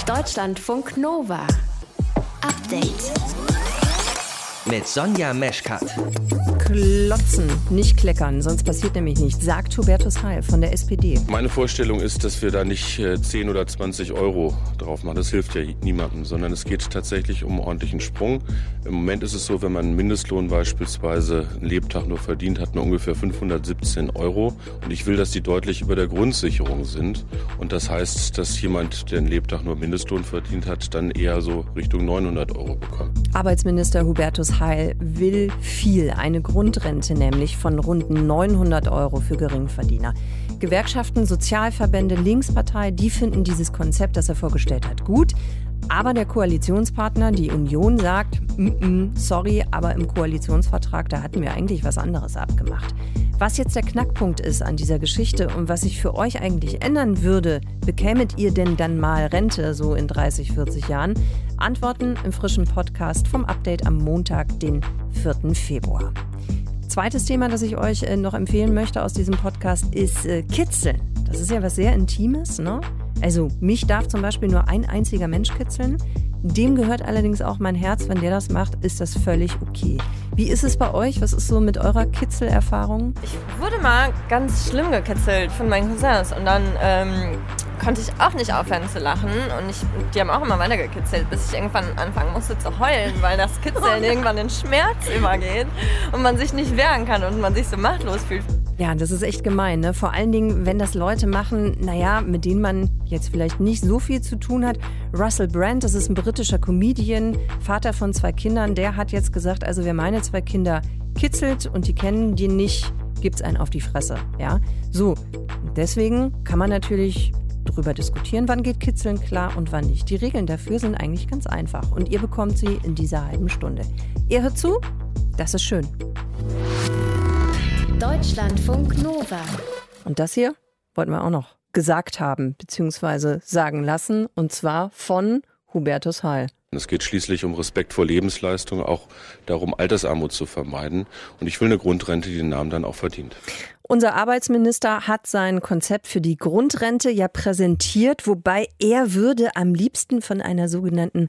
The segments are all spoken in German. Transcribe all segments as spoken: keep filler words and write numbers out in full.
Deutschlandfunk Nova. Update. Mit Sonja Meschkat. Klotzen, nicht kleckern, sonst passiert nämlich nichts, sagt Hubertus Heil von der S P D. Meine Vorstellung ist, dass wir da nicht zehn oder zwanzig Euro drauf machen. Das hilft ja niemandem, sondern es geht tatsächlich um einen ordentlichen Sprung. Im Moment ist es so, wenn man einen Mindestlohn beispielsweise einen Lebtag nur verdient, hat man ungefähr fünfhundertsiebzehn Euro. Und ich will, dass die deutlich über der Grundsicherung sind. Und das heißt, dass jemand, der einen Lebtag nur Mindestlohn verdient hat, dann eher so Richtung neunhundert Euro bekommt. Arbeitsminister Hubertus Heil will viel, eine Grundrente nämlich von rund neunhundert Euro für Geringverdiener. Gewerkschaften, Sozialverbände, Linkspartei, die finden dieses Konzept, das er vorgestellt hat, gut. Aber der Koalitionspartner, die Union, sagt, mm-mm, sorry, aber im Koalitionsvertrag, da hatten wir eigentlich was anderes abgemacht. Was jetzt der Knackpunkt ist an dieser Geschichte und was sich für euch eigentlich ändern würde, bekämet ihr denn dann mal Rente so in dreißig, vierzig Jahren? Antworten im frischen Podcast vom Update am Montag, den vierten Februar. Zweites Thema, das ich euch noch empfehlen möchte aus diesem Podcast, ist äh, Kitzeln. Das ist ja was sehr Intimes, ne? Also mich darf zum Beispiel nur ein einziger Mensch kitzeln. Dem gehört allerdings auch mein Herz. Wenn der das macht, ist das völlig okay. Wie ist es bei euch? Was ist so mit eurer Kitzelerfahrung? Ich wurde mal ganz schlimm gekitzelt von meinen Cousins und dann ähm, konnte ich auch nicht aufhören zu lachen und ich, die haben auch immer weiter gekitzelt, bis ich irgendwann anfangen musste zu heulen, weil das Kitzeln irgendwann in Schmerz übergeht und man sich nicht wehren kann und man sich so machtlos fühlt. Ja, das ist echt gemein, ne? Vor allen Dingen, wenn das Leute machen, naja, mit denen man jetzt vielleicht nicht so viel zu tun hat. Russell Brand, das ist ein britischer Comedian, Vater von zwei Kindern, der hat jetzt gesagt, also wer meine zwei Kinder kitzelt und die kennen die nicht, gibt's einen auf die Fresse, ja? So, deswegen kann man natürlich drüber diskutieren, wann geht Kitzeln klar und wann nicht. Die Regeln dafür sind eigentlich ganz einfach und ihr bekommt sie in dieser halben Stunde. Ihr hört zu, das ist schön. Deutschlandfunk Nova. Und das hier wollten wir auch noch gesagt haben, beziehungsweise sagen lassen, und zwar von Hubertus Heil. Es geht schließlich um Respekt vor Lebensleistung, auch darum, Altersarmut zu vermeiden. Und ich will eine Grundrente, die den Namen dann auch verdient. Unser Arbeitsminister hat sein Konzept für die Grundrente ja präsentiert, wobei er würde am liebsten von einer sogenannten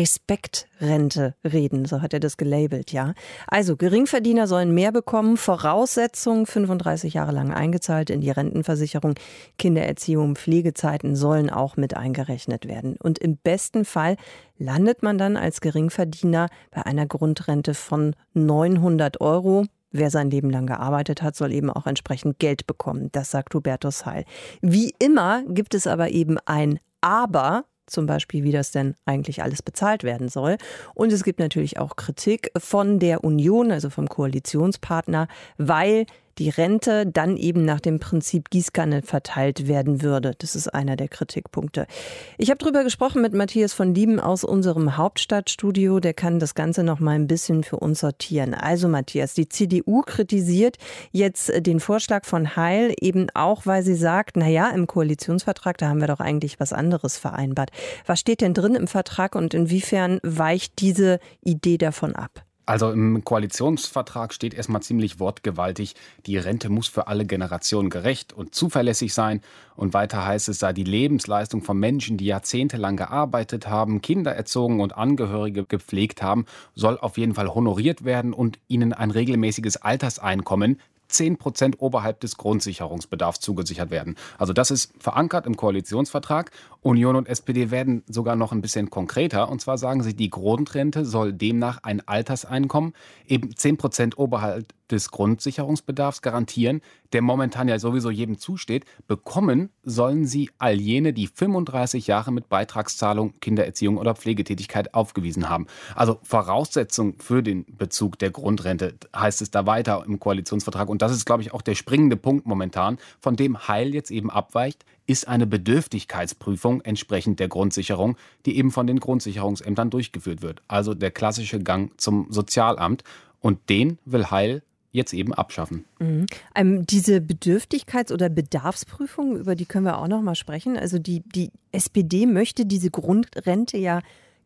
Respektrente reden. So hat er das gelabelt, ja. Also Geringverdiener sollen mehr bekommen. Voraussetzung, fünfunddreißig Jahre lang eingezahlt in die Rentenversicherung. Kindererziehung, Pflegezeiten sollen auch mit eingerechnet werden. Und im besten Fall landet man dann als Geringverdiener bei einer Grundrente von neunhundert Euro. Wer sein Leben lang gearbeitet hat, soll eben auch entsprechend Geld bekommen. Das sagt Hubertus Heil. Wie immer gibt es aber eben ein Aber, zum Beispiel, wie das denn eigentlich alles bezahlt werden soll. Und es gibt natürlich auch Kritik von der Union, also vom Koalitionspartner, weil die Rente dann eben nach dem Prinzip Gießkanne verteilt werden würde. Das ist einer der Kritikpunkte. Ich habe darüber gesprochen mit Matthias von Lieben aus unserem Hauptstadtstudio. Der kann das Ganze noch mal ein bisschen für uns sortieren. Also Matthias, die C D U kritisiert jetzt den Vorschlag von Heil eben auch, weil sie sagt, naja, im Koalitionsvertrag, da haben wir doch eigentlich was anderes vereinbart. Was steht denn drin im Vertrag und inwiefern weicht diese Idee davon ab? Also im Koalitionsvertrag steht erstmal ziemlich wortgewaltig, die Rente muss für alle Generationen gerecht und zuverlässig sein. Und weiter heißt es, sei die Lebensleistung von Menschen, die jahrzehntelang gearbeitet haben, Kinder erzogen und Angehörige gepflegt haben, soll auf jeden Fall honoriert werden und ihnen ein regelmäßiges Alterseinkommen zehn Prozent oberhalb des Grundsicherungsbedarfs zugesichert werden. Also das ist verankert im Koalitionsvertrag. Union und S P D werden sogar noch ein bisschen konkreter. Und zwar sagen sie, die Grundrente soll demnach ein Alterseinkommen eben zehn Prozent oberhalb des Grundsicherungsbedarfs garantieren, der momentan ja sowieso jedem zusteht. Bekommen sollen sie all jene, die fünfunddreißig Jahre mit Beitragszahlung, Kindererziehung oder Pflegetätigkeit aufgewiesen haben. Also Voraussetzung für den Bezug der Grundrente heißt es da weiter im Koalitionsvertrag. Und das ist, glaube ich, auch der springende Punkt momentan, von dem Heil jetzt eben abweicht, ist eine Bedürftigkeitsprüfung entsprechend der Grundsicherung, die eben von den Grundsicherungsämtern durchgeführt wird. Also der klassische Gang zum Sozialamt. Und den will Heil jetzt eben abschaffen. Mhm. Ähm, diese Bedürftigkeits- oder Bedarfsprüfung, über die können wir auch noch mal sprechen. Also die, die S P D möchte diese Grundrente ja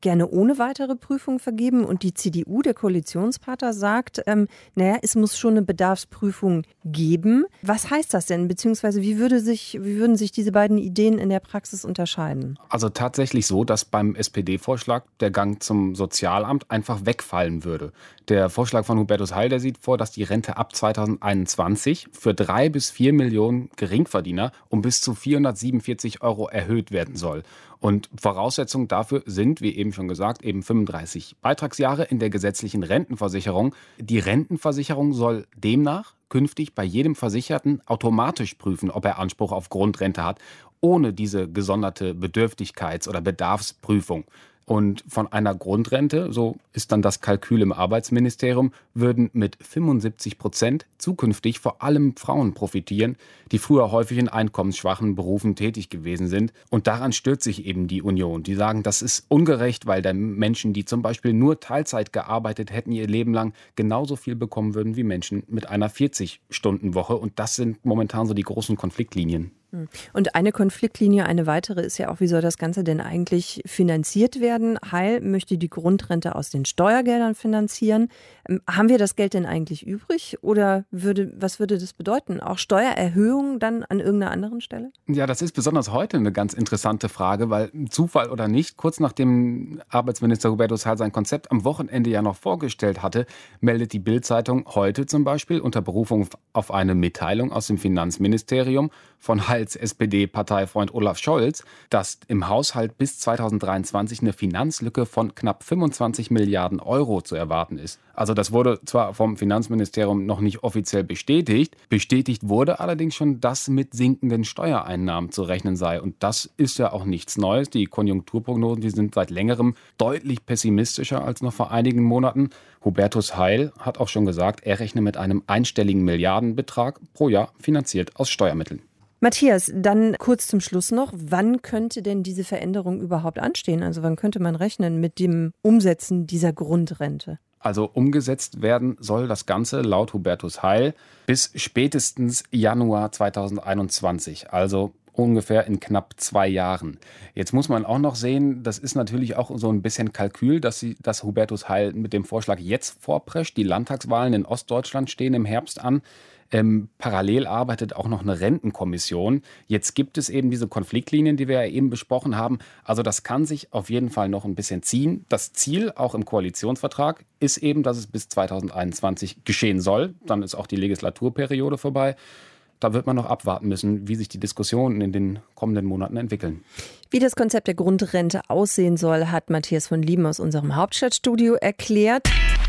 gerne ohne weitere Prüfung vergeben. Und die C D U, der Koalitionspartner, sagt, ähm, naja, es muss schon eine Bedarfsprüfung geben. Was heißt das denn? Beziehungsweise wie, würde sich, wie würden sich diese beiden Ideen in der Praxis unterscheiden? Also tatsächlich so, dass beim S P D-Vorschlag der Gang zum Sozialamt einfach wegfallen würde. Der Vorschlag von Hubertus Heil, der sieht vor, dass die Rente ab zweitausendeinundzwanzig für drei bis vier Millionen Geringverdiener um bis zu vierhundertsiebenundvierzig Euro erhöht werden soll. Und Voraussetzungen dafür sind, wie eben schon gesagt, eben fünfunddreißig Beitragsjahre in der gesetzlichen Rentenversicherung. Die Rentenversicherung soll demnach künftig bei jedem Versicherten automatisch prüfen, ob er Anspruch auf Grundrente hat, ohne diese gesonderte Bedürftigkeits- oder Bedarfsprüfung. Und von einer Grundrente, so ist dann das Kalkül im Arbeitsministerium, würden mit fünfundsiebzig Prozent zukünftig vor allem Frauen profitieren, die früher häufig in einkommensschwachen Berufen tätig gewesen sind. Und daran stört sich eben die Union. Die sagen, das ist ungerecht, weil dann Menschen, die zum Beispiel nur Teilzeit gearbeitet hätten, ihr Leben lang genauso viel bekommen würden wie Menschen mit einer vierzig-Stunden-Woche. Und das sind momentan so die großen Konfliktlinien. Und eine Konfliktlinie, eine weitere ist ja auch, wie soll das Ganze denn eigentlich finanziert werden? Heil möchte die Grundrente aus den Steuergeldern finanzieren. Ähm, haben wir das Geld denn eigentlich übrig? Oder würde, was würde das bedeuten? Auch Steuererhöhungen dann an irgendeiner anderen Stelle? Ja, das ist besonders heute eine ganz interessante Frage, weil Zufall oder nicht, kurz nachdem Arbeitsminister Hubertus Heil sein Konzept am Wochenende ja noch vorgestellt hatte, meldet die Bild-Zeitung heute zum Beispiel unter Berufung auf eine Mitteilung aus dem Finanzministerium von Heils S P D-Parteifreund Olaf Scholz, dass im Haushalt bis zweitausenddreiundzwanzig eine Finanzlücke von knapp fünfundzwanzig Milliarden Euro zu erwarten ist. Also das wurde zwar vom Finanzministerium noch nicht offiziell bestätigt, bestätigt wurde allerdings schon, dass mit sinkenden Steuereinnahmen zu rechnen sei. Und das ist ja auch nichts Neues. Die Konjunkturprognosen, die sind seit längerem deutlich pessimistischer als noch vor einigen Monaten. Hubertus Heil hat auch schon gesagt, er rechne mit einem einstelligen Milliardenbetrag pro Jahr finanziert aus Steuermitteln. Matthias, dann kurz zum Schluss noch, wann könnte denn diese Veränderung überhaupt anstehen? Also wann könnte man rechnen mit dem Umsetzen dieser Grundrente? Also umgesetzt werden soll das Ganze laut Hubertus Heil bis spätestens Januar zweitausendeinundzwanzig, also ungefähr in knapp zwei Jahren. Jetzt muss man auch noch sehen, das ist natürlich auch so ein bisschen Kalkül, dass, sie, dass Hubertus Heil mit dem Vorschlag jetzt vorprescht. Die Landtagswahlen in Ostdeutschland stehen im Herbst an. Ähm, parallel arbeitet auch noch eine Rentenkommission. Jetzt gibt es eben diese Konfliktlinien, die wir ja eben besprochen haben. Also das kann sich auf jeden Fall noch ein bisschen ziehen. Das Ziel, auch im Koalitionsvertrag, ist eben, dass es bis zweitausendeinundzwanzig geschehen soll. Dann ist auch die Legislaturperiode vorbei. Da wird man noch abwarten müssen, wie sich die Diskussionen in den kommenden Monaten entwickeln. Wie das Konzept der Grundrente aussehen soll, hat Matthias von Lieben aus unserem Hauptstadtstudio erklärt.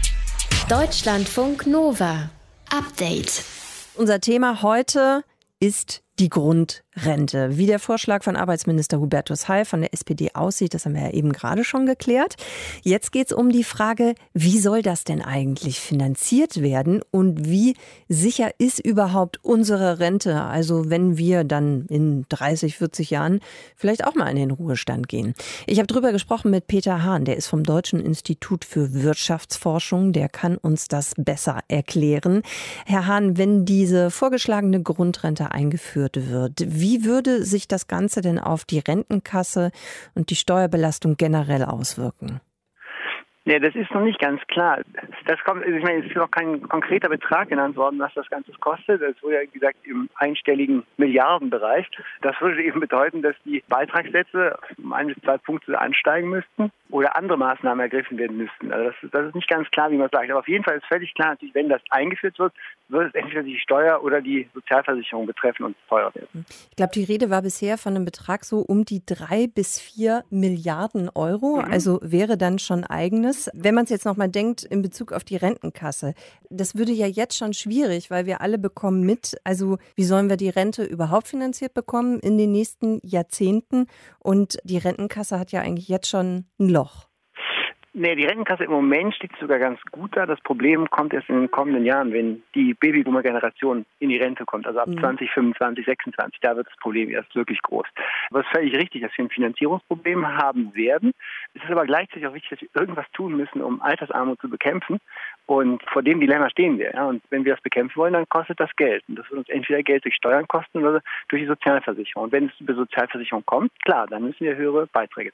Deutschlandfunk Nova. Update. Unser Thema heute ist die Grundrente. Wie der Vorschlag von Arbeitsminister Hubertus Heil von der S P D aussieht, das haben wir ja eben gerade schon geklärt. Jetzt geht es um die Frage, wie soll das denn eigentlich finanziert werden und wie sicher ist überhaupt unsere Rente? Also wenn wir dann in dreißig, vierzig Jahren vielleicht auch mal in den Ruhestand gehen. Ich habe drüber gesprochen mit Peter Hahn, der ist vom Deutschen Institut für Wirtschaftsforschung. Der kann uns das besser erklären. Herr Hahn, wenn diese vorgeschlagene Grundrente eingeführt wird, wie würde sich das Ganze denn auf die Rentenkasse und die Steuerbelastung generell auswirken? Ja, das ist noch nicht ganz klar. Das kommt, ich meine, es ist noch kein konkreter Betrag genannt worden, was das Ganze kostet. Es wurde ja, wie gesagt, im einstelligen Milliardenbereich. Das würde eben bedeuten, dass die Beitragssätze um ein bis zwei Punkte ansteigen müssten oder andere Maßnahmen ergriffen werden müssten. Also das ist, das ist nicht ganz klar, wie man sagt. Aber auf jeden Fall ist völlig klar, natürlich, wenn das eingeführt wird, wird es entweder die Steuer oder die Sozialversicherung betreffen und teurer werden. Ich glaube, die Rede war bisher von einem Betrag so um die drei bis vier Milliarden Euro. Mhm. Also wäre dann schon eigenes. Wenn man es jetzt nochmal denkt in Bezug auf die Rentenkasse, das würde ja jetzt schon schwierig, weil wir alle bekommen mit, also wie sollen wir die Rente überhaupt finanziert bekommen in den nächsten Jahrzehnten? Und die Rentenkasse hat ja eigentlich jetzt schon ein Loch. Nee, die Rentenkasse im Moment steht sogar ganz gut da. Das Problem kommt erst in den kommenden Jahren, wenn die Babyboomer-Generation in die Rente kommt, also ab mhm. zwanzig fünfundzwanzig, sechsundzwanzig, da wird das Problem erst wirklich groß. Aber es ist völlig richtig, dass wir ein Finanzierungsproblem haben werden. Es ist aber gleichzeitig auch wichtig, dass wir irgendwas tun müssen, um Altersarmut zu bekämpfen. Und vor dem Dilemma stehen wir. Ja? Und wenn wir das bekämpfen wollen, dann kostet das Geld. Und das wird uns entweder Geld durch Steuern kosten oder durch die Sozialversicherung. Und wenn es über Sozialversicherung kommt, klar, dann müssen wir höhere Beiträge zahlen.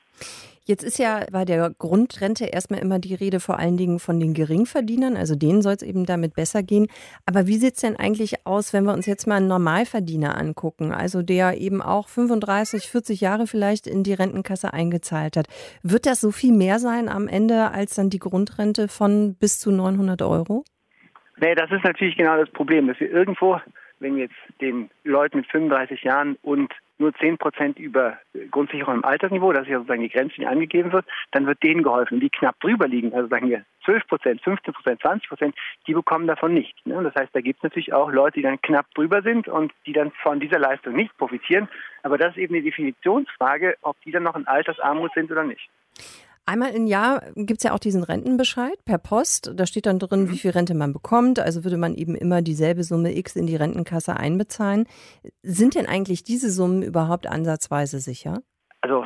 Jetzt ist ja bei der Grundrente erstmal immer die Rede vor allen Dingen von den Geringverdienern, also denen soll es eben damit besser gehen. Aber wie sieht es denn eigentlich aus, wenn wir uns jetzt mal einen Normalverdiener angucken, also der eben auch fünfunddreißig, vierzig Jahre vielleicht in die Rentenkasse eingezahlt hat? Wird das so viel mehr sein am Ende als dann die Grundrente von bis zu neunhundert Euro? Nee, das ist natürlich genau das Problem, dass wir irgendwo, wenn wir jetzt den Leuten mit fünfunddreißig Jahren und nur zehn Prozent über Grundsicherung im Altersniveau, das ist ja sozusagen die Grenze, die angegeben wird, dann wird denen geholfen. Die knapp drüber liegen, also sagen wir zwölf Prozent, fünfzehn Prozent, zwanzig Prozent, die bekommen davon nichts. Ne? Das heißt, da gibt es natürlich auch Leute, die dann knapp drüber sind und die dann von dieser Leistung nicht profitieren. Aber das ist eben eine Definitionsfrage, ob die dann noch in Altersarmut sind oder nicht. Einmal im Jahr gibt es ja auch diesen Rentenbescheid per Post. Da steht dann drin, wie viel Rente man bekommt. Also würde man eben immer dieselbe Summe X in die Rentenkasse einbezahlen. Sind denn eigentlich diese Summen überhaupt ansatzweise sicher? Also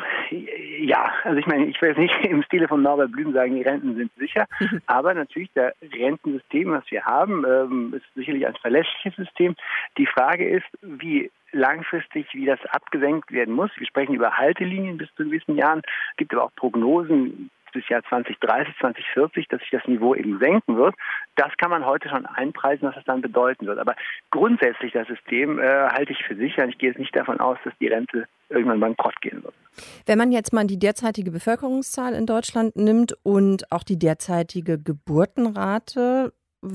ja, also ich meine, ich will jetzt nicht im Stile von Norbert Blüm sagen, die Renten sind sicher. Aber natürlich, das Rentensystem, was wir haben, ist sicherlich ein verlässliches System. Die Frage ist, wie langfristig, wie das abgesenkt werden muss. Wir sprechen über Haltelinien bis zu gewissen Jahren. Es gibt aber auch Prognosen bis Jahr zwanzig dreißig, zwanzig vierzig, dass sich das Niveau eben senken wird. Das kann man heute schon einpreisen, was das dann bedeuten wird. Aber grundsätzlich das System äh, halte ich für sicher. Und ich gehe jetzt nicht davon aus, dass die Rente irgendwann bankrott gehen wird. Wenn man jetzt mal die derzeitige Bevölkerungszahl in Deutschland nimmt und auch die derzeitige Geburtenrate,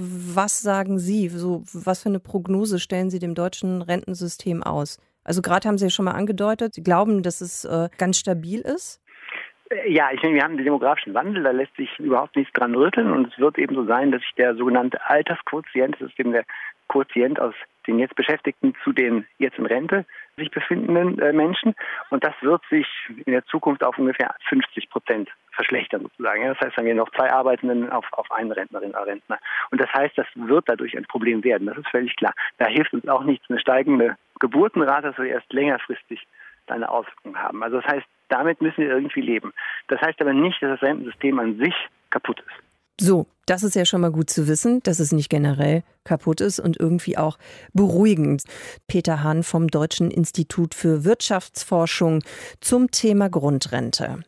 was sagen Sie? So, was für eine Prognose stellen Sie dem deutschen Rentensystem aus? Also gerade haben Sie ja schon mal angedeutet, Sie glauben, dass es äh, ganz stabil ist? Ja, ich meine, wir haben den demografischen Wandel, da lässt sich überhaupt nichts dran rütteln und es wird eben so sein, dass sich der sogenannte Altersquotient, das ist eben der Quotient aus den jetzt Beschäftigten zu den jetzt in Rente sich befindenden äh, Menschen und das wird sich in der Zukunft auf ungefähr fünfzig Prozent verschlechtern sozusagen. Ja, das heißt, haben wir noch zwei Arbeitenden auf, auf einen Rentnerin oder Rentner. Und das heißt, das wird dadurch ein Problem werden. Das ist völlig klar. Da hilft uns auch nichts eine steigende Geburtenrate, das wird erst längerfristig eine Auswirkung haben. Also das heißt, damit müssen wir irgendwie leben. Das heißt aber nicht, dass das Rentensystem an sich kaputt ist. So, das ist ja schon mal gut zu wissen, dass es nicht generell kaputt ist und irgendwie auch beruhigend. Peter Hahn vom Deutschen Institut für Wirtschaftsforschung zum Thema Grundrente.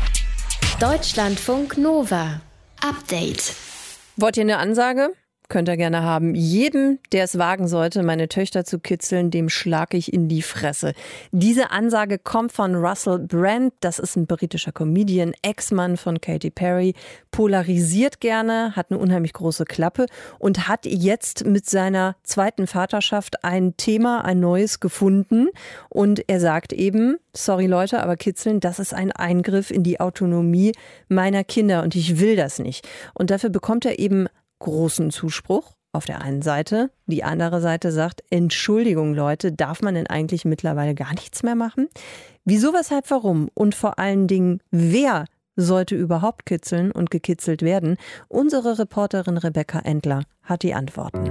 Deutschlandfunk Nova. Update. Wollt ihr eine Ansage? Könnt ihr gerne haben. Jedem, der es wagen sollte, meine Töchter zu kitzeln, dem schlage ich in die Fresse. Diese Ansage kommt von Russell Brand. Das ist ein britischer Comedian, Ex-Mann von Katy Perry, polarisiert gerne, hat eine unheimlich große Klappe und hat jetzt mit seiner zweiten Vaterschaft ein Thema, ein neues gefunden. Und er sagt eben, sorry Leute, aber kitzeln, das ist ein Eingriff in die Autonomie meiner Kinder und ich will das nicht. Und dafür bekommt er eben großen Zuspruch auf der einen Seite. Die andere Seite sagt, Entschuldigung Leute, darf man denn eigentlich mittlerweile gar nichts mehr machen? Wieso, weshalb, warum? Und vor allen Dingen, wer sollte überhaupt kitzeln und gekitzelt werden? Unsere Reporterin Rebecca Endler hat die Antworten.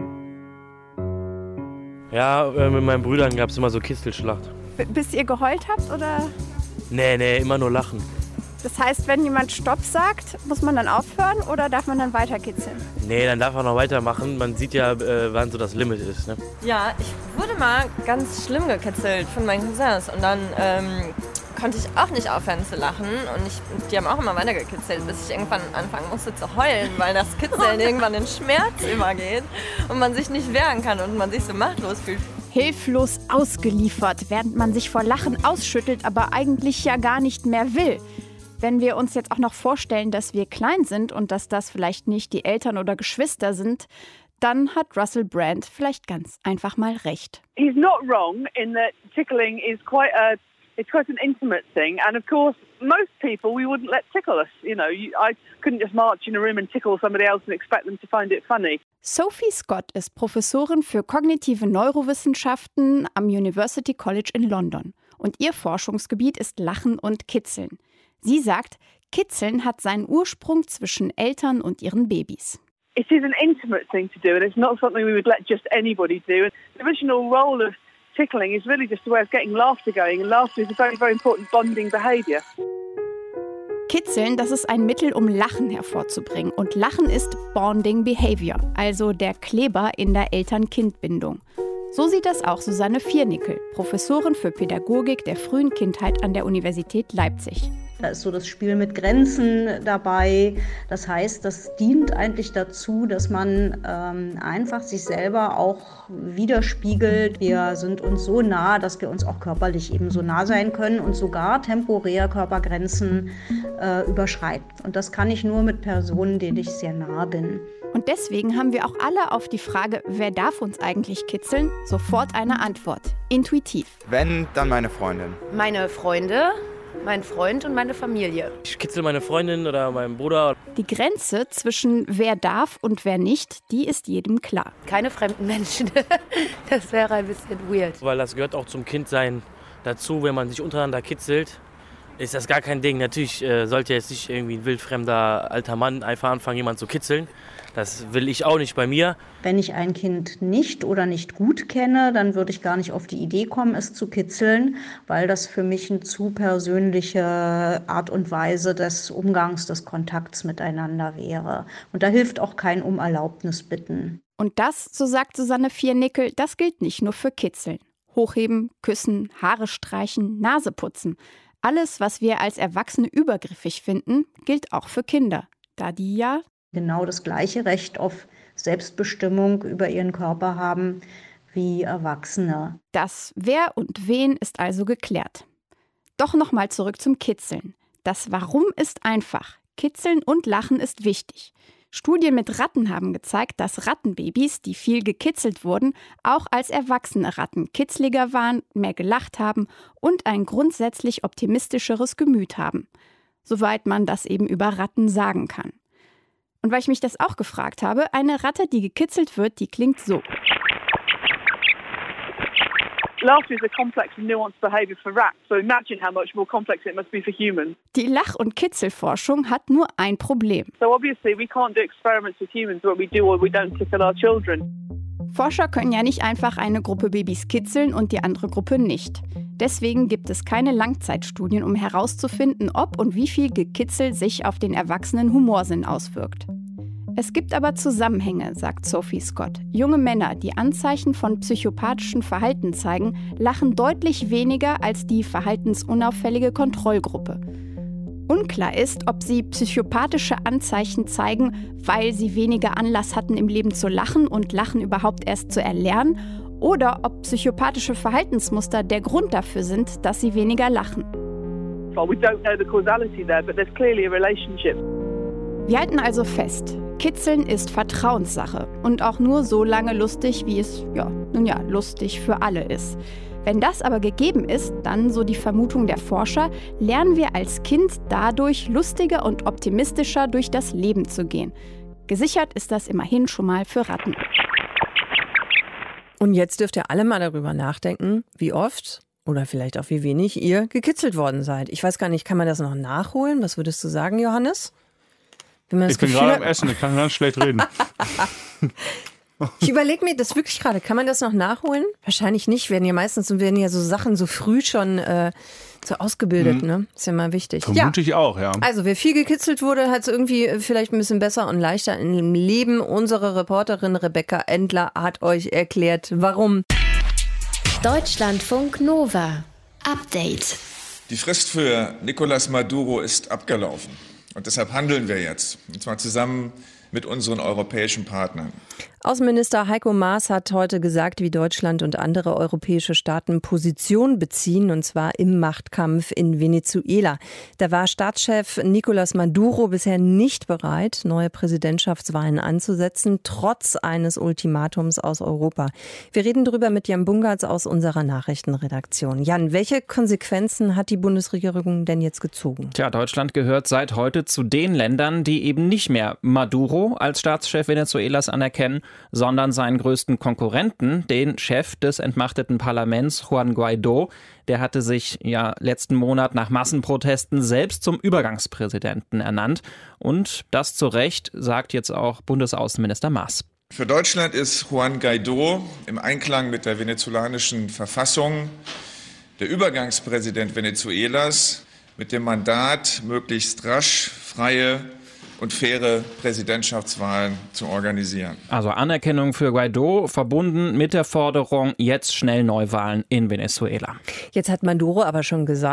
Ja, mit meinen Brüdern gab es immer so Kitzelschlacht. B- bis ihr geheult habt, oder? Nee, nee, immer nur lachen. Das heißt, wenn jemand Stopp sagt, muss man dann aufhören oder darf man dann weiter kitzeln? Nee, dann darf man noch weitermachen. Man sieht ja, äh, wann so das Limit ist. Ne? Ja, ich wurde mal ganz schlimm gekitzelt von meinen Cousins und dann ähm, konnte ich auch nicht aufhören zu lachen und ich, die haben auch immer weiter gekitzelt, bis ich irgendwann anfangen musste zu heulen, weil das Kitzeln irgendwann in Schmerz übergeht und man sich nicht wehren kann und man sich so machtlos fühlt. Hilflos ausgeliefert, während man sich vor Lachen ausschüttelt, aber eigentlich ja gar nicht mehr will. Wenn wir uns jetzt auch noch vorstellen, dass wir klein sind und dass das vielleicht nicht die Eltern oder Geschwister sind, dann hat Russell Brand vielleicht ganz einfach mal recht. He's not wrong in that tickling is quite a it's quite an intimate thing, and of course most people we wouldn't let tickle us. You know, you, I couldn't just march in a room and tickle somebody else and expect them to find it funny. Sophie Scott ist Professorin für kognitive Neurowissenschaften am University College in London und ihr Forschungsgebiet ist Lachen und Kitzeln. Sie sagt, Kitzeln hat seinen Ursprung zwischen Eltern und ihren Babys. It is an intimate thing to do, and it's not something we would let just anybody do. The original role of tickling is really just a way of getting laughter going, and laughter is a very, very important bonding behaviour. Kitzeln, das ist ein Mittel, um Lachen hervorzubringen. Und Lachen ist Bonding Behavior, also der Kleber in der Eltern-Kind-Bindung. So sieht das auch Susanne Viernickel, Professorin für Pädagogik der frühen Kindheit an der Universität Leipzig. Da ist so das Spiel mit Grenzen dabei. Das heißt, das dient eigentlich dazu, dass man ähm, einfach sich selber auch widerspiegelt. Wir sind uns so nah, dass wir uns auch körperlich eben so nah sein können und sogar temporär Körpergrenzen äh, überschreiten. Und das kann ich nur mit Personen, denen ich sehr nah bin. Und deswegen haben wir auch alle auf die Frage, wer darf uns eigentlich kitzeln, sofort eine Antwort. Intuitiv. Wenn, dann meine Freundin. Meine Freunde, mein Freund und meine Familie. Ich kitzel meine Freundin oder meinen Bruder. Die Grenze zwischen wer darf und wer nicht, die ist jedem klar. Keine fremden Menschen. Das wäre ein bisschen weird. Weil das gehört auch zum Kindsein dazu, wenn man sich untereinander kitzelt. Ist das gar kein Ding. Natürlich äh, sollte jetzt nicht irgendwie ein wildfremder alter Mann einfach anfangen, jemanden zu kitzeln. Das will ich auch nicht bei mir. Wenn ich ein Kind nicht oder nicht gut kenne, dann würde ich gar nicht auf die Idee kommen, es zu kitzeln, weil das für mich eine zu persönliche Art und Weise des Umgangs, des Kontakts miteinander wäre. Und da hilft auch kein um Erlaubnis bitten. Und das, so sagt Susanne Viernickel, das gilt nicht nur für Kitzeln. Hochheben, küssen, Haare streichen, Nase putzen. Alles, was wir als Erwachsene übergriffig finden, gilt auch für Kinder, da die ja genau das gleiche Recht auf Selbstbestimmung über ihren Körper haben wie Erwachsene. Das Wer und Wen ist also geklärt. Doch nochmal zurück zum Kitzeln. Das Warum ist einfach. Kitzeln und Lachen ist wichtig. Studien mit Ratten haben gezeigt, dass Rattenbabys, die viel gekitzelt wurden, auch als erwachsene Ratten kitzliger waren, mehr gelacht haben und ein grundsätzlich optimistischeres Gemüt haben. Soweit man das eben über Ratten sagen kann. Und weil ich mich das auch gefragt habe, eine Ratte, die gekitzelt wird, die klingt so. Laughter is a complex and nuanced behaviour for rats, so imagine how much more complex it must be for humans. Die Lach- und Kitzelforschung hat nur ein Problem. So obviously we can't do experiments with humans where we do or we don't tickle our children. Forscher können ja nicht einfach eine Gruppe Babys kitzeln und die andere Gruppe nicht. Deswegen gibt es keine Langzeitstudien, um herauszufinden, ob und wie viel Gekitzel sich auf den erwachsenen Humorsinn auswirkt. Es gibt aber Zusammenhänge, sagt Sophie Scott. Junge Männer, die Anzeichen von psychopathischen Verhalten zeigen, lachen deutlich weniger als die verhaltensunauffällige Kontrollgruppe. Unklar ist, ob sie psychopathische Anzeichen zeigen, weil sie weniger Anlass hatten, im Leben zu lachen und Lachen überhaupt erst zu erlernen, oder ob psychopathische Verhaltensmuster der Grund dafür sind, dass sie weniger lachen. Well, we don't know the causality there, but there's clearly a relationship. Wir halten also fest, Kitzeln ist Vertrauenssache und auch nur so lange lustig, wie es, ja, nun ja, lustig für alle ist. Wenn das aber gegeben ist, dann, so die Vermutung der Forscher, lernen wir als Kind dadurch lustiger und optimistischer durch das Leben zu gehen. Gesichert ist das immerhin schon mal für Ratten. Und jetzt dürft ihr alle mal darüber nachdenken, wie oft oder vielleicht auch wie wenig ihr gekitzelt worden seid. Ich weiß gar nicht, kann man das noch nachholen? Was würdest du sagen, Johannes? Wenn man das ich bin Gefühl gerade hat, am Essen, ich kann ganz schlecht reden. Ich überlege mir das wirklich gerade. Kann man das noch nachholen? Wahrscheinlich nicht. Werden ja meistens werden ja so Sachen so früh schon äh, so ausgebildet. Mhm. Ne? Ist ja mal wichtig. Vermute ja. ich auch, ja. Also wer viel gekitzelt wurde, hat es irgendwie vielleicht ein bisschen besser und leichter im Leben. Unsere Reporterin Rebecca Endler hat euch erklärt, warum. Deutschlandfunk Nova. Update. Die Frist für Nicolás Maduro ist abgelaufen. Und deshalb handeln wir jetzt. Und zwar zusammen mit unseren europäischen Partnern. Außenminister Heiko Maas hat heute gesagt, wie Deutschland und andere europäische Staaten Position beziehen, und zwar im Machtkampf in Venezuela. Da war Staatschef Nicolás Maduro bisher nicht bereit, neue Präsidentschaftswahlen anzusetzen, trotz eines Ultimatums aus Europa. Wir reden darüber mit Jan Bungartz aus unserer Nachrichtenredaktion. Jan, welche Konsequenzen hat die Bundesregierung denn jetzt gezogen? Tja, Deutschland gehört seit heute zu den Ländern, die eben nicht mehr Maduro als Staatschef Venezuelas anerkennen, sondern seinen größten Konkurrenten, den Chef des entmachteten Parlaments, Juan Guaidó. Der hatte sich ja letzten Monat nach Massenprotesten selbst zum Übergangspräsidenten ernannt. Und das zu Recht, sagt jetzt auch Bundesaußenminister Maas. Für Deutschland ist Juan Guaidó im Einklang mit der venezolanischen Verfassung der Übergangspräsident Venezuelas mit dem Mandat, möglichst rasch freie und faire Präsidentschaftswahlen zu organisieren. Also Anerkennung für Guaidó verbunden mit der Forderung, jetzt schnell Neuwahlen in Venezuela. Jetzt hat Maduro aber schon gesagt,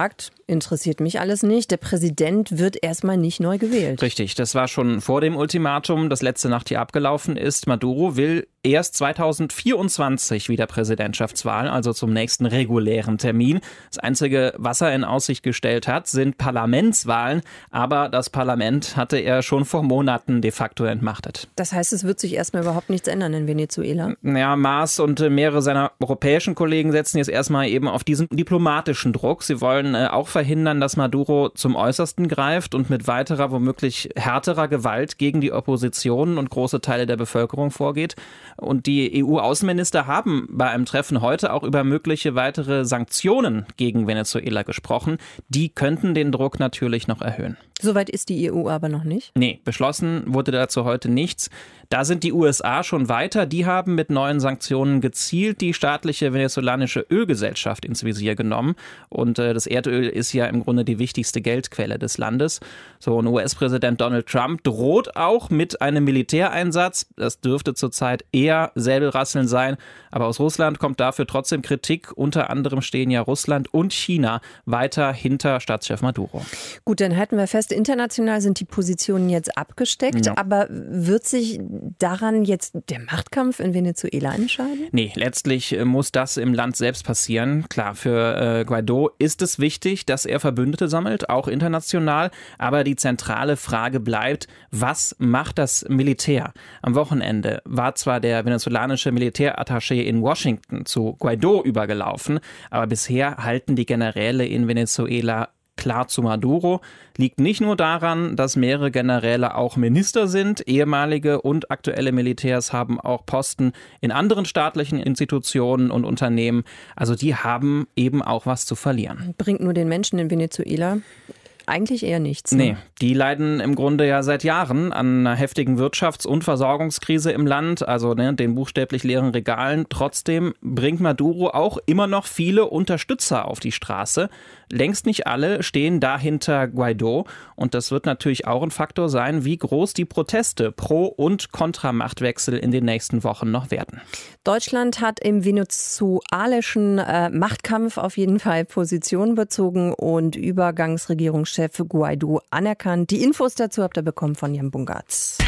interessiert mich alles nicht. Der Präsident wird erstmal nicht neu gewählt. Richtig, das war schon vor dem Ultimatum, das letzte Nacht hier abgelaufen ist. Maduro will erst zweitausendvierundzwanzig wieder Präsidentschaftswahlen, also zum nächsten regulären Termin. Das Einzige, was er in Aussicht gestellt hat, sind Parlamentswahlen. Aber das Parlament hatte er schon vor Monaten de facto entmachtet. Das heißt, es wird sich erstmal überhaupt nichts ändern in Venezuela? Ja, Maas und mehrere seiner europäischen Kollegen setzen jetzt erstmal eben auf diesen diplomatischen Druck. Sie wollen auch verhindern, dass Maduro zum Äußersten greift und mit weiterer, womöglich härterer Gewalt gegen die Opposition und große Teile der Bevölkerung vorgeht. Und die E U-Außenminister haben bei einem Treffen heute auch über mögliche weitere Sanktionen gegen Venezuela gesprochen. Die könnten den Druck natürlich noch erhöhen. Soweit ist die E U aber noch nicht? Nee, beschlossen wurde dazu heute nichts. Da sind die U S A schon weiter. Die haben mit neuen Sanktionen gezielt die staatliche venezolanische Ölgesellschaft ins Visier genommen. Und äh, das Erdöl ist ja im Grunde die wichtigste Geldquelle des Landes. So, und U S-Präsident Donald Trump droht auch mit einem Militäreinsatz. Das dürfte zurzeit eher Säbelrasseln sein. Aber aus Russland kommt dafür trotzdem Kritik. Unter anderem stehen ja Russland und China weiter hinter Staatschef Maduro. Gut, dann halten wir fest, international sind die Positionen jetzt abgesteckt. Ja. Aber wird sich daran jetzt der Machtkampf in Venezuela entscheiden? Nee, letztlich muss das im Land selbst passieren. Klar, für äh, Guaidó ist es wichtig, dass er Verbündete sammelt, auch international. Aber die zentrale Frage bleibt, was macht das Militär? Am Wochenende war zwar der venezolanische Militärattaché in Washington zu Guaidó übergelaufen, aber bisher halten die Generäle in Venezuela klar zu Maduro. Liegt nicht nur daran, dass mehrere Generäle auch Minister sind. Ehemalige und aktuelle Militärs haben auch Posten in anderen staatlichen Institutionen und Unternehmen. Also die haben eben auch was zu verlieren. Bringt nur den Menschen in Venezuela eigentlich eher nichts. Ne? Nee, die leiden im Grunde ja seit Jahren an einer heftigen Wirtschafts- und Versorgungskrise im Land, also ne, den buchstäblich leeren Regalen. Trotzdem bringt Maduro auch immer noch viele Unterstützer auf die Straße. Längst nicht alle stehen dahinter Guaidó und das wird natürlich auch ein Faktor sein, wie groß die Proteste pro- und Kontramachtwechsel in den nächsten Wochen noch werden. Deutschland hat im venezuelischen äh, Machtkampf auf jeden Fall Position bezogen und Übergangsregierungschef Guaidó anerkannt. Die Infos dazu habt ihr bekommen von Jan Bungartz.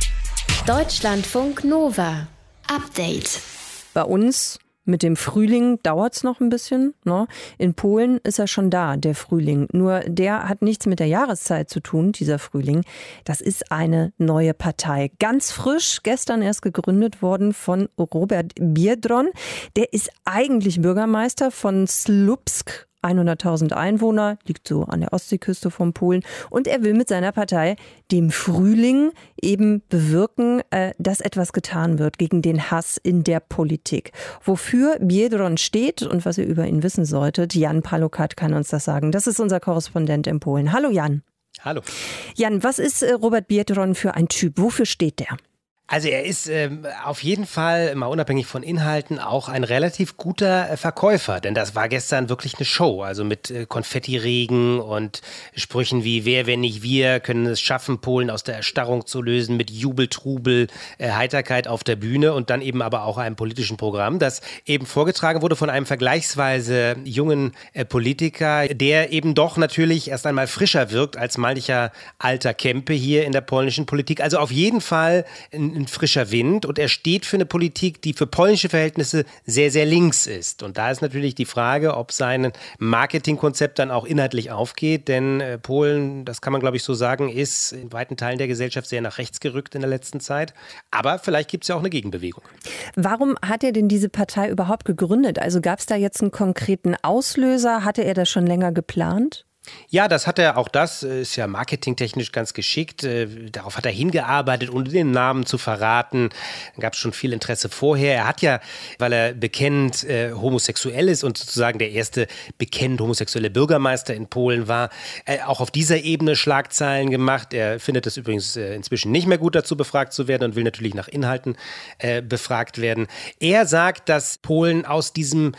Deutschlandfunk Nova. Update. Bei uns mit dem Frühling dauert es noch ein bisschen. Ne? In Polen ist er schon da, der Frühling. Nur der hat nichts mit der Jahreszeit zu tun, dieser Frühling. Das ist eine neue Partei. Ganz frisch, gestern erst gegründet worden von Robert Biedron. Der ist eigentlich Bürgermeister von Słupsk. hunderttausend Einwohner, liegt so an der Ostseeküste von Polen. Und er will mit seiner Partei dem Frühling eben bewirken, dass etwas getan wird gegen den Hass in der Politik. Wofür Biedron steht und was ihr über ihn wissen solltet, Jan Palukat kann uns das sagen. Das ist unser Korrespondent in Polen. Hallo Jan. Hallo. Jan, was ist Robert Biedron für ein Typ? Wofür steht der? Also er ist ähm, auf jeden Fall, mal unabhängig von Inhalten, auch ein relativ guter äh, Verkäufer. Denn das war gestern wirklich eine Show. Also mit äh, Konfettiregen und Sprüchen wie wer, wenn nicht wir, können es schaffen, Polen aus der Erstarrung zu lösen. Mit Jubel, Trubel, äh, Heiterkeit auf der Bühne und dann eben aber auch einem politischen Programm, das eben vorgetragen wurde von einem vergleichsweise jungen äh, Politiker, der eben doch natürlich erst einmal frischer wirkt als mancher alter Kempe hier in der polnischen Politik. Also auf jeden Fall ein ein frischer Wind und er steht für eine Politik, die für polnische Verhältnisse sehr, sehr links ist. Und da ist natürlich die Frage, ob sein Marketingkonzept dann auch inhaltlich aufgeht, denn äh, Polen, das kann man glaube ich so sagen, ist in weiten Teilen der Gesellschaft sehr nach rechts gerückt in der letzten Zeit. Aber vielleicht gibt es ja auch eine Gegenbewegung. Warum hat er denn diese Partei überhaupt gegründet? Also gab es da jetzt einen konkreten Auslöser? Hatte er das schon länger geplant? Ja, das hat er, auch das ist ja marketingtechnisch ganz geschickt. Darauf hat er hingearbeitet, ohne den Namen zu verraten. Da gab es schon viel Interesse vorher. Er hat ja, weil er bekennend äh, homosexuell ist und sozusagen der erste bekennend homosexuelle Bürgermeister in Polen war, äh, auch auf dieser Ebene Schlagzeilen gemacht. Er findet es übrigens äh, inzwischen nicht mehr gut, dazu befragt zu werden und will natürlich nach Inhalten äh, befragt werden. Er sagt, dass Polen aus diesem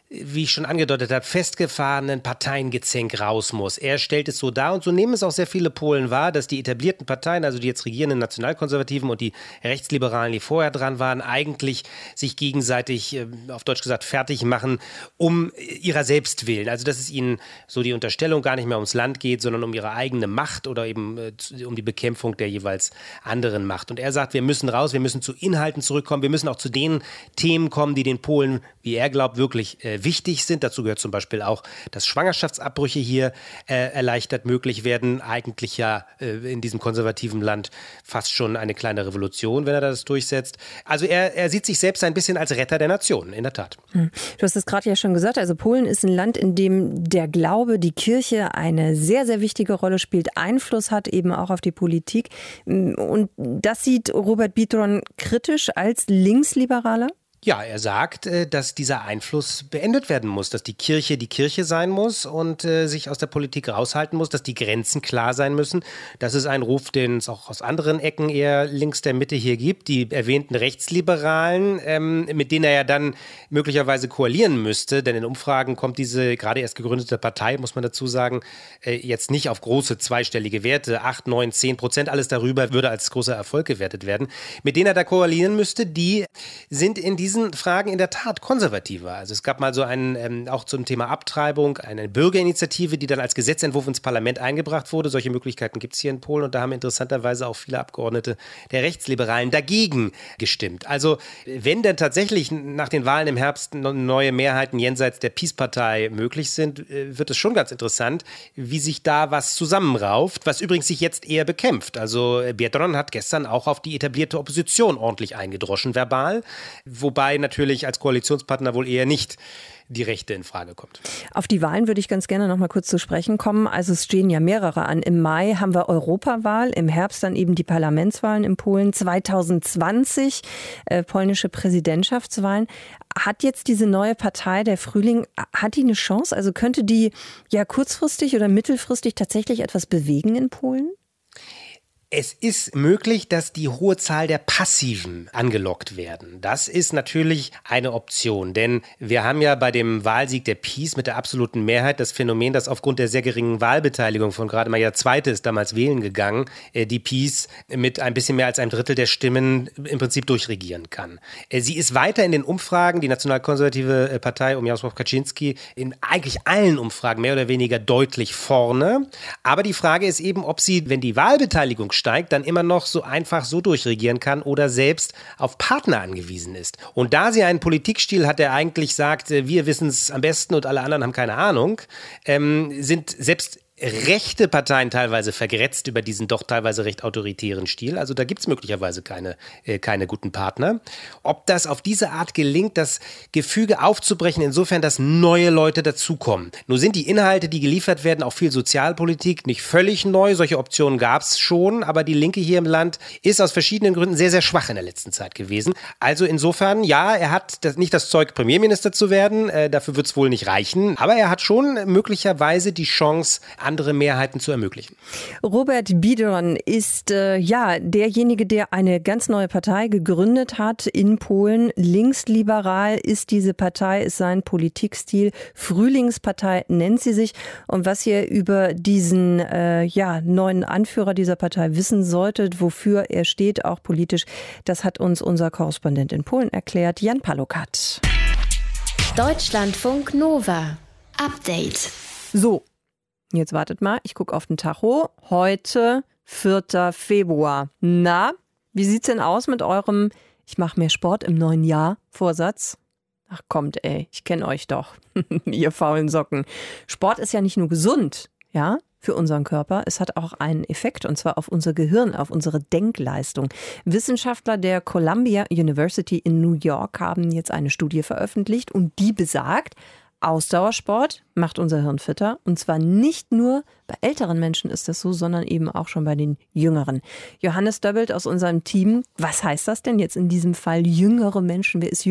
wie ich schon angedeutet habe, festgefahrenen Parteiengezänk raus muss. Er stellt es so dar und so nehmen es auch sehr viele Polen wahr, dass die etablierten Parteien, also die jetzt regierenden Nationalkonservativen und die Rechtsliberalen, die vorher dran waren, eigentlich sich gegenseitig, auf Deutsch gesagt, fertig machen, um ihrer selbst willen. Also dass es ihnen, so die Unterstellung, gar nicht mehr ums Land geht, sondern um ihre eigene Macht oder eben um die Bekämpfung der jeweils anderen Macht. Und er sagt, wir müssen raus, wir müssen zu Inhalten zurückkommen, wir müssen auch zu den Themen kommen, die den Polen, wie er glaubt, wirklich äh, wichtig sind. Dazu gehört zum Beispiel auch, dass Schwangerschaftsabbrüche hier äh, erleichtert möglich werden. Eigentlich ja äh, in diesem konservativen Land fast schon eine kleine Revolution, wenn er das durchsetzt. Also er, er sieht sich selbst ein bisschen als Retter der Nation, in der Tat. Hm. Du hast es gerade ja schon gesagt, also Polen ist ein Land, in dem der Glaube, die Kirche eine sehr, sehr wichtige Rolle spielt, Einfluss hat eben auch auf die Politik. Und das sieht Robert Biedroń kritisch als Linksliberaler? Ja, er sagt, dass dieser Einfluss beendet werden muss, dass die Kirche die Kirche sein muss und äh, sich aus der Politik raushalten muss, dass die Grenzen klar sein müssen. Das ist ein Ruf, den es auch aus anderen Ecken eher links der Mitte hier gibt. Die erwähnten Rechtsliberalen, ähm, mit denen er ja dann möglicherweise koalieren müsste, denn in Umfragen kommt diese gerade erst gegründete Partei, muss man dazu sagen, äh, jetzt nicht auf große zweistellige Werte. acht, neun, zehn Prozent, alles darüber würde als großer Erfolg gewertet werden. Mit denen er da koalieren müsste, die sind in diesen Fragen in der Tat konservativer. Also es gab mal so einen, ähm, auch zum Thema Abtreibung, eine Bürgerinitiative, die dann als Gesetzentwurf ins Parlament eingebracht wurde. Solche Möglichkeiten gibt es hier in Polen und da haben interessanterweise auch viele Abgeordnete der Rechtsliberalen dagegen gestimmt. Also wenn dann tatsächlich nach den Wahlen im Herbst neue Mehrheiten jenseits der PiS-Partei möglich sind, wird es schon ganz interessant, wie sich da was zusammenrauft, was übrigens sich jetzt eher bekämpft. Also Biedroń hat gestern auch auf die etablierte Opposition ordentlich eingedroschen, verbal, wobei natürlich als Koalitionspartner wohl eher nicht die Rechte in Frage kommt. Auf die Wahlen würde ich ganz gerne noch mal kurz zu sprechen kommen. Also es stehen ja mehrere an. Im Mai haben wir Europawahl, im Herbst dann eben die Parlamentswahlen in Polen, zwanzig zwanzig äh, polnische Präsidentschaftswahlen. Hat jetzt diese neue Partei, der Frühling, hat die eine Chance? Also könnte die ja kurzfristig oder mittelfristig tatsächlich etwas bewegen in Polen? Es ist möglich, dass die hohe Zahl der Passiven angelockt werden. Das ist natürlich eine Option, denn wir haben ja bei dem Wahlsieg der PiS mit der absoluten Mehrheit das Phänomen, dass aufgrund der sehr geringen Wahlbeteiligung von gerade mal jeder Zweite ist damals wählen gegangen, die PiS mit ein bisschen mehr als einem Drittel der Stimmen im Prinzip durchregieren kann. Sie ist weiter in den Umfragen, die nationalkonservative Partei um Jarosław Kaczyński, in eigentlich allen Umfragen mehr oder weniger deutlich vorne. Aber die Frage ist eben, ob sie, wenn die Wahlbeteiligung steigt, dann immer noch so einfach so durchregieren kann oder selbst auf Partner angewiesen ist. Und da sie einen Politikstil hat, der eigentlich sagt, wir wissen es am besten und alle anderen haben keine Ahnung, ähm, sind selbst rechte Parteien teilweise vergrätzt über diesen doch teilweise recht autoritären Stil. Also da gibt es möglicherweise keine, äh, keine guten Partner. Ob das auf diese Art gelingt, das Gefüge aufzubrechen, insofern, dass neue Leute dazukommen. Nur sind die Inhalte, die geliefert werden, auch viel Sozialpolitik, nicht völlig neu. Solche Optionen gab es schon, aber die Linke hier im Land ist aus verschiedenen Gründen sehr, sehr schwach in der letzten Zeit gewesen. Also insofern, ja, er hat das, nicht das Zeug, Premierminister zu werden. Äh, dafür wird es wohl nicht reichen. Aber er hat schon möglicherweise die Chance, andere Mehrheiten zu ermöglichen. Robert Biedroń ist äh, ja derjenige, der eine ganz neue Partei gegründet hat in Polen. Linksliberal ist diese Partei, ist sein Politikstil. Frühlingspartei nennt sie sich. Und was ihr über diesen äh, ja, neuen Anführer dieser Partei wissen solltet, wofür er steht, auch politisch, das hat uns unser Korrespondent in Polen erklärt, Jan Palukat. Deutschlandfunk Nova. Update. So. Jetzt wartet mal, ich gucke auf den Tacho. Heute, vierter Februar. Na, wie sieht's denn aus mit eurem Ich mache mehr Sport im neuen Jahr Vorsatz? Ach kommt ey, ich kenne euch doch, ihr faulen Socken. Sport ist ja nicht nur gesund, ja, für unseren Körper. Es hat auch einen Effekt, und zwar auf unser Gehirn, auf unsere Denkleistung. Wissenschaftler der Columbia University in New York haben jetzt eine Studie veröffentlicht und die besagt, Ausdauersport macht unser Hirn fitter, und zwar nicht nur bei älteren Menschen ist das so, sondern eben auch schon bei den Jüngeren. Johannes Döbbelt aus unserem Team, was heißt das denn jetzt in diesem Fall, jüngere Menschen? Wer ist jünger?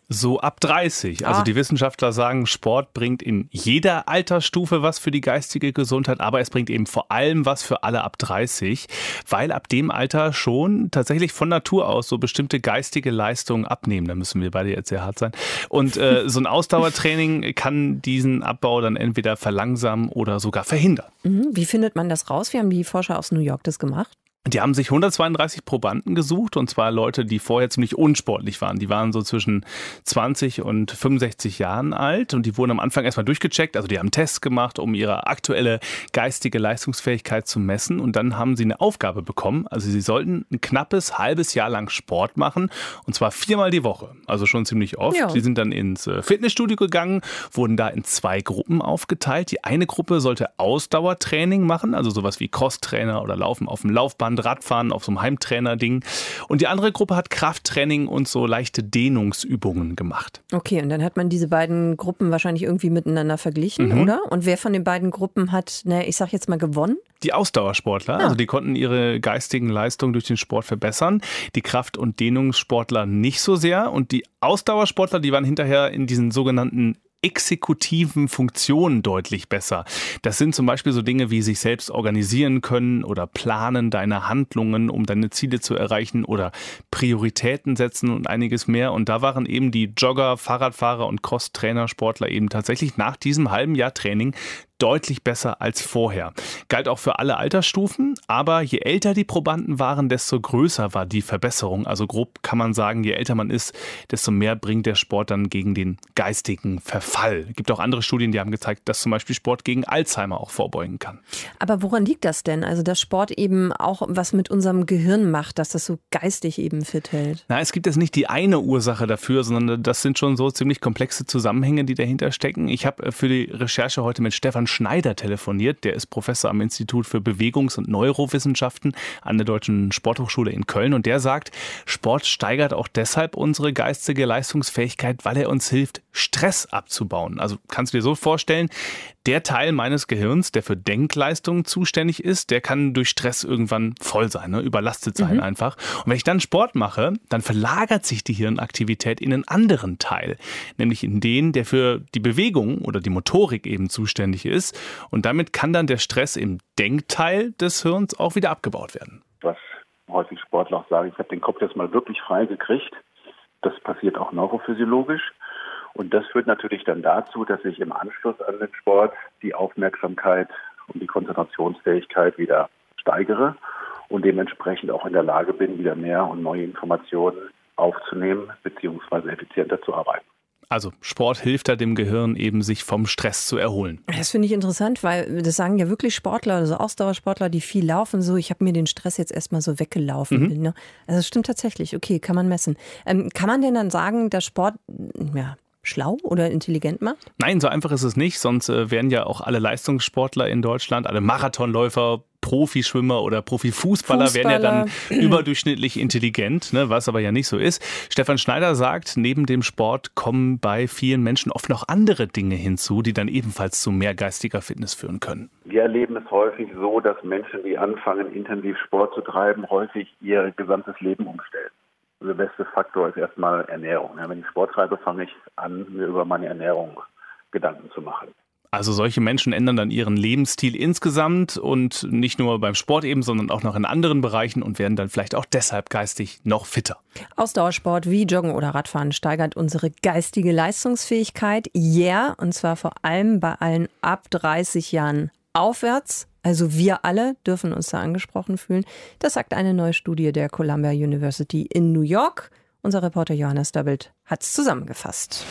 So ab dreißig. Also Ah. die Wissenschaftler sagen, Sport bringt in jeder Altersstufe was für die geistige Gesundheit, aber es bringt eben vor allem was für alle ab dreißig, weil ab dem Alter schon tatsächlich von Natur aus so bestimmte geistige Leistungen abnehmen. Da müssen wir beide jetzt sehr hart sein. Und äh, so ein Ausdauertraining kann diesen Abbau dann entweder verlangsamen oder sogar verhindern. Mhm. Wie findet man das raus? Wie haben die Forscher aus New York das gemacht? Die haben sich hundertzweiunddreißig Probanden gesucht, und zwar Leute, die vorher ziemlich unsportlich waren. Die waren so zwischen zwanzig und fünfundsechzig Jahren alt, und die wurden am Anfang erstmal durchgecheckt. Also die haben Tests gemacht, um ihre aktuelle geistige Leistungsfähigkeit zu messen, und dann haben sie eine Aufgabe bekommen. Also sie sollten ein knappes halbes Jahr lang Sport machen, und zwar viermal die Woche. Also schon ziemlich oft. Ja. Die sind dann ins Fitnessstudio gegangen, wurden da in zwei Gruppen aufgeteilt. Die eine Gruppe sollte Ausdauertraining machen, also sowas wie Crosstrainer oder Laufen auf dem Laufband, Radfahren auf so einem Heimtrainer-Ding. Und die andere Gruppe hat Krafttraining und so leichte Dehnungsübungen gemacht. Okay, und dann hat man diese beiden Gruppen wahrscheinlich irgendwie miteinander verglichen, Mhm. oder? Und wer von den beiden Gruppen hat, ne, ich sag jetzt mal, gewonnen? Die Ausdauersportler, Ja. also die konnten ihre geistigen Leistungen durch den Sport verbessern. Die Kraft- und Dehnungssportler nicht so sehr. Und die Ausdauersportler, die waren hinterher in diesen sogenannten exekutiven Funktionen deutlich besser. Das sind zum Beispiel so Dinge wie sich selbst organisieren können oder planen deine Handlungen, um deine Ziele zu erreichen, oder Prioritäten setzen und einiges mehr. Und da waren eben die Jogger, Fahrradfahrer und Cross-Trainer-Sportler eben tatsächlich nach diesem halben Jahr Training deutlich besser als vorher. Galt auch für alle Altersstufen, aber je älter die Probanden waren, desto größer war die Verbesserung. Also grob kann man sagen, je älter man ist, desto mehr bringt der Sport dann gegen den geistigen Verfall. Es gibt auch andere Studien, die haben gezeigt, dass zum Beispiel Sport gegen Alzheimer auch vorbeugen kann. Aber woran liegt das denn? Also, dass Sport eben auch was mit unserem Gehirn macht, dass das so geistig eben fit hält? Na, es gibt jetzt nicht die eine Ursache dafür, sondern das sind schon so ziemlich komplexe Zusammenhänge, die dahinter stecken. Ich habe für die Recherche heute mit Stefan Schneider telefoniert. Der ist Professor am Institut für Bewegungs- und Neurowissenschaften an der Deutschen Sporthochschule in Köln. Und der sagt, Sport steigert auch deshalb unsere geistige Leistungsfähigkeit, weil er uns hilft, Stress abzubauen. Also kannst du dir so vorstellen, der Teil meines Gehirns, der für Denkleistungen zuständig ist, der kann durch Stress irgendwann voll sein, ne? Überlastet sein Mhm. einfach. Und wenn ich dann Sport mache, dann verlagert sich die Hirnaktivität in einen anderen Teil, nämlich in den, der für die Bewegung oder die Motorik eben zuständig ist. Und damit kann dann der Stress im Denkteil des Hirns auch wieder abgebaut werden. Was häufig Sportler auch sagen, ich habe den Kopf jetzt mal wirklich frei gekriegt. Das passiert auch neurophysiologisch. Und das führt natürlich dann dazu, dass ich im Anschluss an den Sport die Aufmerksamkeit und die Konzentrationsfähigkeit wieder steigere und dementsprechend auch in der Lage bin, wieder mehr und neue Informationen aufzunehmen bzw. effizienter zu arbeiten. Also Sport hilft da dem Gehirn eben, sich vom Stress zu erholen. Das finde ich interessant, weil das sagen ja wirklich Sportler, also Ausdauersportler, die viel laufen, so, ich habe mir den Stress jetzt erstmal so weggelaufen. Mhm. Bin, ne? Also das stimmt tatsächlich, okay, kann man messen. Ähm, kann man denn dann sagen, dass Sport ja, schlau oder intelligent macht? Nein, so einfach ist es nicht, sonst äh, wären ja auch alle Leistungssportler in Deutschland, alle Marathonläufer, Profischwimmer oder Profifußballer Fußballer. wären ja dann überdurchschnittlich intelligent, ne, was aber ja nicht so ist. Stefan Schneider sagt, neben dem Sport kommen bei vielen Menschen oft noch andere Dinge hinzu, die dann ebenfalls zu mehr geistiger Fitness führen können. Wir erleben es häufig so, dass Menschen, die anfangen, intensiv Sport zu treiben, häufig ihr gesamtes Leben umstellen. Der beste Faktor ist erstmal Ernährung. Ja, wenn ich Sport treibe, fange ich an, mir über meine Ernährung Gedanken zu machen. Also solche Menschen ändern dann ihren Lebensstil insgesamt und nicht nur beim Sport eben, sondern auch noch in anderen Bereichen und werden dann vielleicht auch deshalb geistig noch fitter. Ausdauersport wie Joggen oder Radfahren steigert unsere geistige Leistungsfähigkeit. Ja, yeah, und zwar vor allem bei allen ab dreißig Jahren aufwärts. Also wir alle dürfen uns da angesprochen fühlen. Das sagt eine neue Studie der Columbia University in New York. Unser Reporter Johannes Dabbelt hat es zusammengefasst.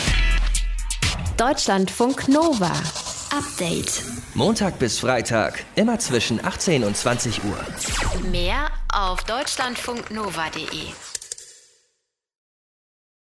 Deutschlandfunk Nova. Update. Montag bis Freitag, immer zwischen achtzehn und zwanzig Uhr. Mehr auf deutschlandfunknova punkt de.